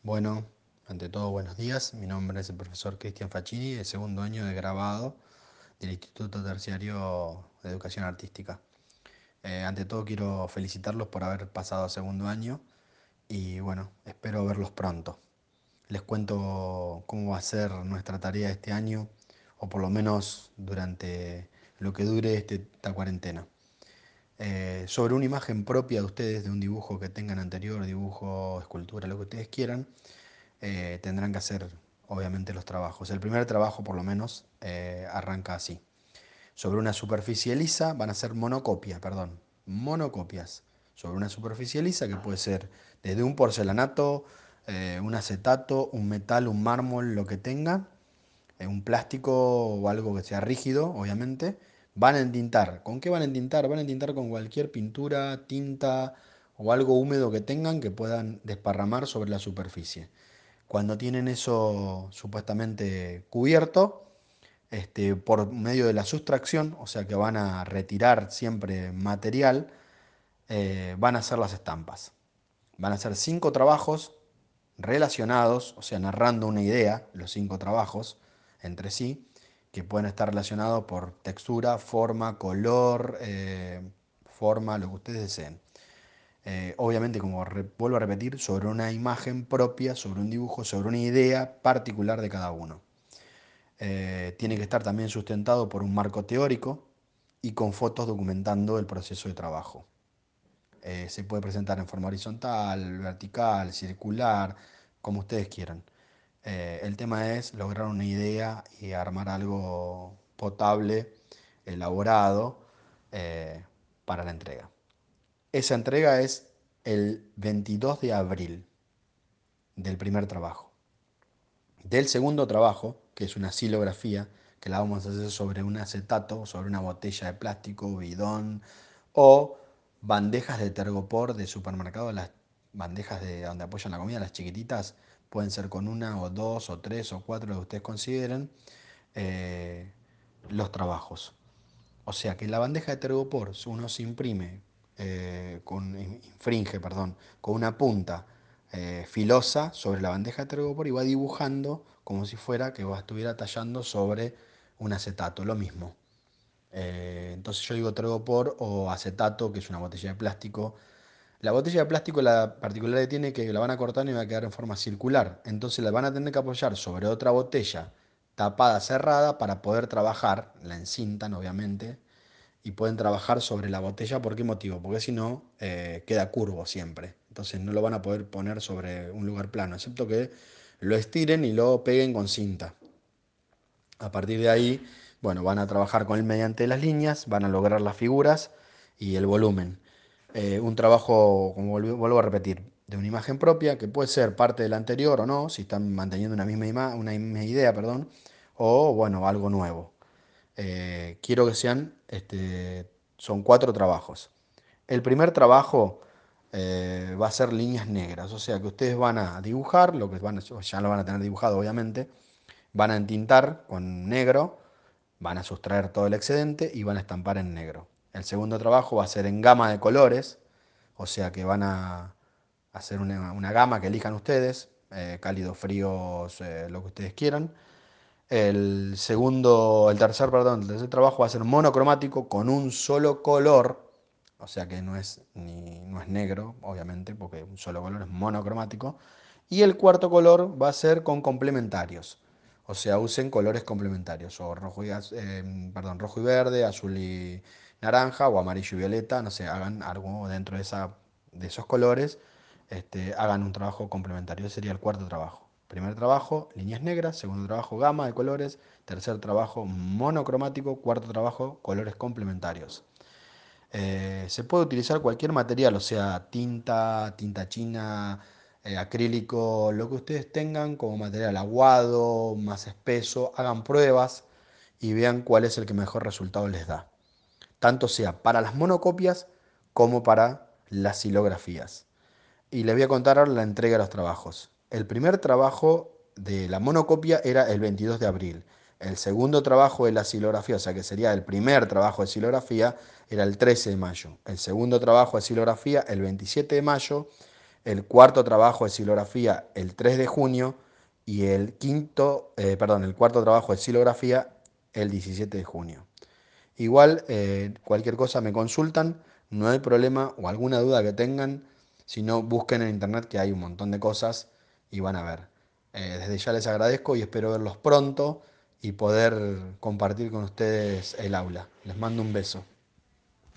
Bueno, ante todo, buenos días. Mi nombre es el profesor Cristian Facchini, de segundo año de grabado del Instituto Terciario de Educación Artística. Ante todo, quiero felicitarlos por haber pasado a segundo año y bueno, espero verlos pronto. Les cuento cómo va a ser nuestra tarea este año, o por lo menos durante lo que dure esta cuarentena. Sobre una imagen propia de ustedes, de un dibujo que tengan anterior, dibujo, escultura, lo que ustedes quieran, tendrán que hacer obviamente los trabajos. El primer trabajo por lo menos arranca así. Sobre una superficie lisa van a ser monocopias. Sobre una superficie lisa que puede ser desde un porcelanato, un acetato, un metal, un mármol, lo que tenga, un plástico o algo que sea rígido, obviamente. Van a entintar. ¿Con qué van a entintar? Van a entintar con cualquier pintura, tinta o algo húmedo que tengan que puedan desparramar sobre la superficie. Cuando tienen eso supuestamente cubierto, por medio de la sustracción, o sea que van a retirar siempre material, van a hacer las estampas. Van a hacer 5 trabajos relacionados, o sea, narrando una idea, los 5 trabajos entre sí, que pueden estar relacionados por textura, forma, color, forma, lo que ustedes deseen. Obviamente, como vuelvo a repetir, sobre una imagen propia, sobre un dibujo, sobre una idea particular de cada uno. Tiene que estar también sustentado por un marco teórico y con fotos documentando el proceso de trabajo. Se puede presentar en forma horizontal, vertical, circular, como ustedes quieran. El tema es lograr una idea y armar algo potable, elaborado, eh, para la entrega. Esa entrega es el 22 de abril del primer trabajo. Del segundo trabajo, que es una silografía, que la vamos a hacer sobre un acetato, sobre una botella de plástico, bidón o bandejas de tergopor de supermercado, las bandejas de donde apoyan la comida, las chiquititas, pueden ser con una o dos o tres o cuatro, lo que ustedes consideren, eh, los trabajos. O sea que la bandeja de tergopor uno se imprime, infringe, perdón, con una punta filosa sobre la bandeja de tergopor y va dibujando como si fuera que estuviera tallando sobre un acetato, lo mismo. Entonces yo digo tergopor o acetato, que es una botella de plástico. La botella de plástico, la particularidad que tiene es que la van a cortar y va a quedar en forma circular. Entonces la van a tener que apoyar sobre otra botella tapada, cerrada, para poder trabajar, la encintan obviamente, y pueden trabajar sobre la botella. ¿Por qué motivo? Porque si no, queda curvo siempre. Entonces no lo van a poder poner sobre un lugar plano, excepto que lo estiren y lo peguen con cinta. A partir de ahí, bueno, van a trabajar con él mediante las líneas, van a lograr las figuras y el volumen. Un trabajo, como vuelvo a repetir, de una imagen propia, que puede ser parte de la anterior o no, si están manteniendo una misma idea, perdón, o bueno, algo nuevo. Quiero que sean, son 4 trabajos. El primer trabajo va a ser líneas negras, o sea que ustedes van a dibujar, lo que ya lo van a tener dibujado obviamente, van a entintar con negro, van a sustraer todo el excedente y van a estampar en negro. El segundo trabajo va a ser en gama de colores, o sea que van a hacer una gama que elijan ustedes, cálidos, fríos, lo que ustedes quieran. El tercer trabajo va a ser monocromático con un solo color, o sea que no es negro, obviamente, porque un solo color es monocromático. Y el cuarto color va a ser con complementarios, o sea, usen colores complementarios, o rojo y verde, azul y naranja, o amarillo y violeta, no sé, hagan algo dentro de esos colores, hagan un trabajo complementario. Ese sería el cuarto trabajo. Primer trabajo, líneas negras. Segundo trabajo, gama de colores. Tercer trabajo, monocromático. Cuarto trabajo, colores complementarios. Se puede utilizar cualquier material, o sea, tinta china, acrílico, lo que ustedes tengan como material aguado, más espeso. Hagan pruebas y vean cuál es el que mejor resultado les da. Tanto sea para las monocopias como para las silografías. Y les voy a contar ahora la entrega de los trabajos. El primer trabajo de la monocopia era el 22 de abril. El segundo trabajo de la silografía, o sea que sería el primer trabajo de silografía, era el 13 de mayo. El segundo trabajo de silografía, el 27 de mayo. el cuarto trabajo de xilografía el 3 de junio y el cuarto trabajo de xilografía el 17 de junio. Igual, cualquier cosa me consultan, no hay problema o alguna duda que tengan, si no, busquen en internet que hay un montón de cosas y van a ver. Desde ya les agradezco y espero verlos pronto y poder compartir con ustedes el aula. Les mando un beso.